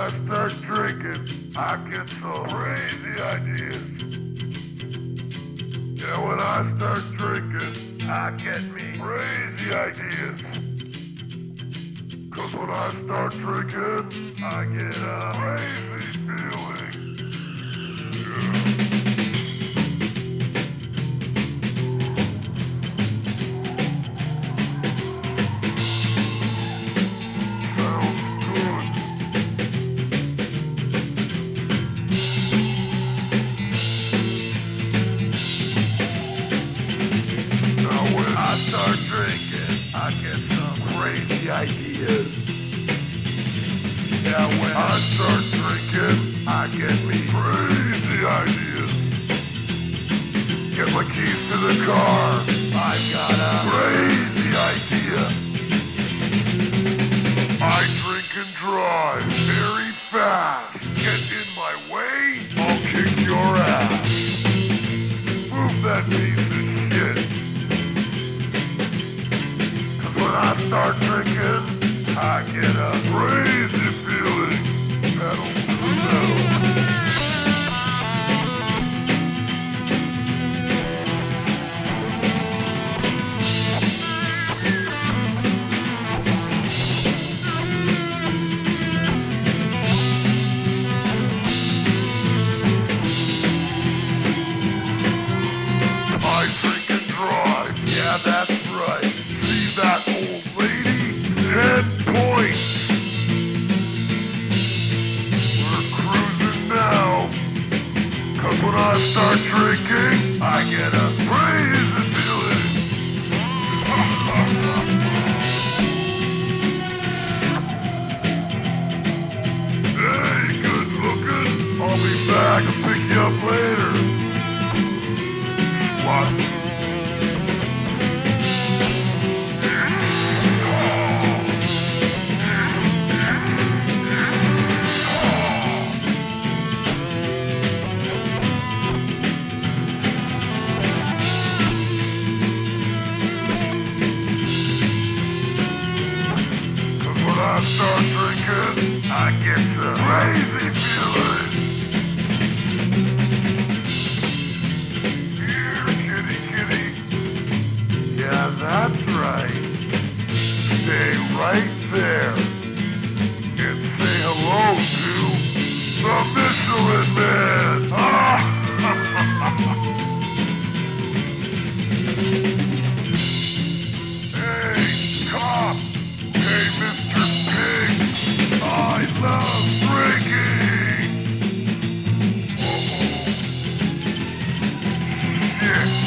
I start drinking, I get some crazy ideas. Yeah, when I start drinking, I get me crazy ideas. Cause when I start drinking, I get a crazy feeling. Yeah. Start drinking, I get some crazy ideas. Yeah, when I start drinking, I get me crazy ideas. Get my keys to the car, I've got a crazy idea. I drink and drive very fast. Get in my way, I'll kick your ass. Move that piece of shit. When I start drinking, I get a crazy feeling. Pedal to the metal. I drink and drive. Yeah, that's right. See that old lady? 10 points. We're cruising now. Cause when I start drinking, I get a crazy feeling. Hey, good looking. I'll be back and pick you up later. What? I start drinking, I get the crazy feeling. Here, kitty, kitty. Yeah, that's right. Stay right there. And say hello to the Michelin Man. Hey, cop. Hey, Mr. Pig, I love drinking. Oh, shit.